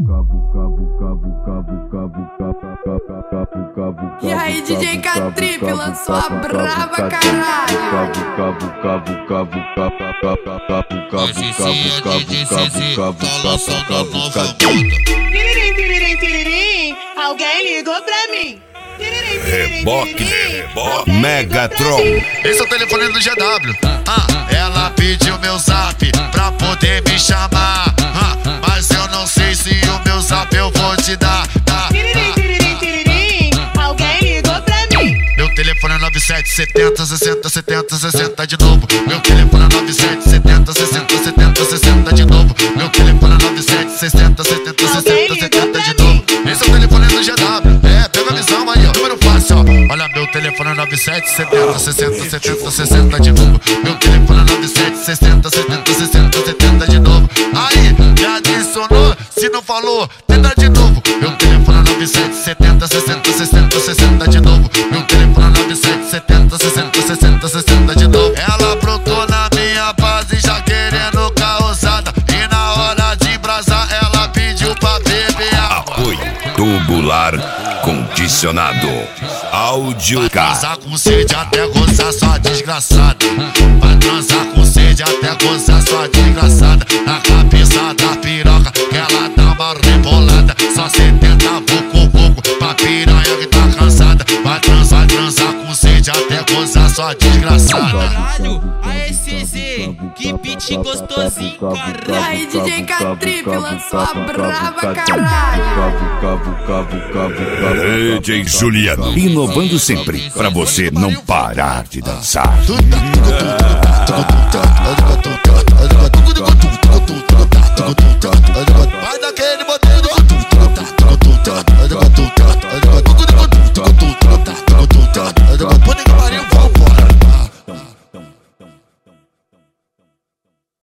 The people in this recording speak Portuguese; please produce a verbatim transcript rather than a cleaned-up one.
E aí, D J K-Trip lançou a brava, caralho. Hoje sim é D J C C, tá lançando a nova moda. Tiririm, tiririm, tiririm, alguém ligou pra mim. Reboque, reboque, Megatron. Esse é o telefone do G W. Ah, ela pediu meu zap pra poder me chamar. Ah, mas eu não sei se o meu zap eu vou te dar. Ah, Tiririm, tiririm, tiririm, alguém ligou pra mim. meu telefone é nove sete setenta sessenta setenta sessenta de novo. Meu telefone é nove sete setenta sessenta setenta sessenta de novo. Meu telefone é nove sete sessenta setenta sessenta setenta de novo. Esse é o telefone do G W. É, pega a visão aí, ó. Número fácil, ó. Olha, meu telefone é nove sete setenta sessenta setenta sessenta de novo. Meu telefone é nove sete sessenta setenta sessenta setenta de novo. Aí, me adicionou, se não falou, tenta de novo. Meu telefone é nove sete setenta sessenta sessenta sessenta de novo. Meu telefone é nove sete setenta sessenta sessenta sessenta de novo. Ela brotou na minha base já querendo causada. E na hora de embrasar ela pediu pra beber água. Apoio tubular condicionado. Áudio Vai K. transar com sede até gozar sua desgraçada. Vai transar com sede até gozar sua desgraçada. Na cabeça da piroca que ela dá uma rebolada. Só setenta vucu vucu pra piranha que tá cansada. Vai transar, vai transar com sede até gozar sua desgraçada. Caralho, a S Z, que beat gostosinho, E caralho. aí, D J K-Trip lançou a brava, caralho. D J Juliano, inovando sempre pra você não parar de dançar. Vai daquele botão.